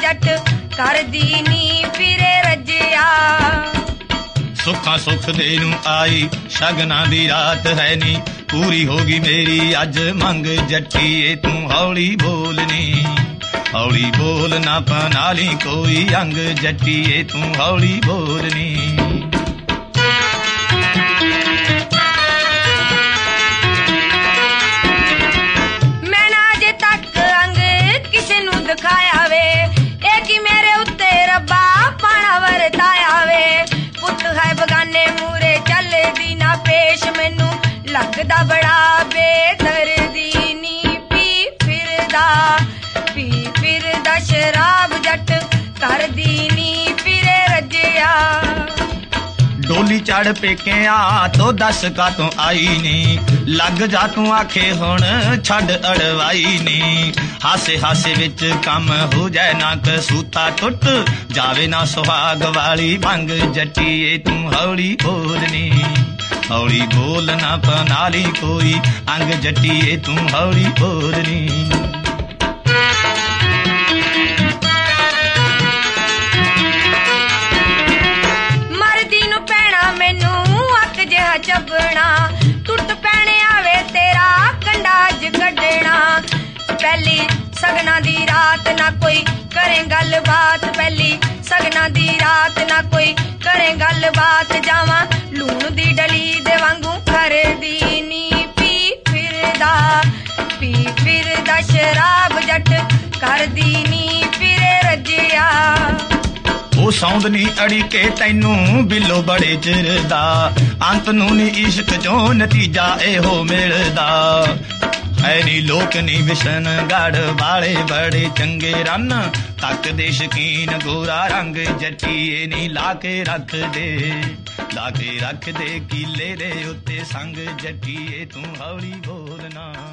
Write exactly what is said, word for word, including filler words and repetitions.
जट करदी नी फिरे रजिया। सुखा सुख दे नू आई शगना दी रात है नी पूरी होगी मेरी अज मंग जट्टीए तू हौली बोलनी हौली बोल ना पनाली कोई अंग जट्टीए तू हौली बोलनी। दिखाया वे एक ही मेरे उत्ते रब्बा पाना वरताया वे पुत है बगाने मूरे चल दी ना पेश मैनू लगदा बड़ा बेदर्दी नी पी फिरदा पी फिरदा शराब जट कर दी नी फिरे रजिया। डोली चढ़ पेके आ तो दस का तू आई नी लग जा तू आखे हुण छड़ अड़वाई नी हासे हासे विच कम हो जाए ना कसूता टुट जावे ना सुहाग वाली भंग जट्टीए तू हौली बोलनी हौली बोल ना पनाली कोई अंग जट्टीए तू हौली बोलनी। चबना टुट पैने आवे तेरा कंडाज कड्डना पहली सगना दी रात ना कोई करे गल बात पहली सगना दी रात ना कोई करे गल बात जावा लूण दी डली दे वांगू कर दी नी पी फिरदा पी फिरदा शराब जट कर दी नी फिरे रजिया। ਉਹ ਸੌਂਦ ਨੀ ਅੜੀ ਕੇ ਤੈਨੂੰ ਬਿੱਲੋ ਬੜੇ ਚਿਰ ਦਾ ਅੰਤ ਨੂੰ ਨੀ ਇਸ਼ਕ ਚੋਂ ਨਤੀਜਾ ਇਹੋ ਮਿਲਦਾ ਹੈ ਨੀ ਲੋਕ ਨੀ ਵਿਸ਼ਨ ਗੜ ਵਾਲੇ ਬੜੇ ਚੰਗੇ ਰਨ ਤੱਕ ਦੇ ਸ਼ਕੀਨ ਗੋਰਾ ਰੰਗ ਜੱਟੀਏ ਨੀ ਲਾ ਕੇ ਰੱਖ ਦੇ ਲਾ ਕੇ ਰੱਖ ਦੇ ਕੀਲੇ ਦੇ ਉੱਤੇ ਸੰਗ ਜੱਟੀਏ ਤੂੰ ਹੌਲੀ ਬੋਲਣਾ।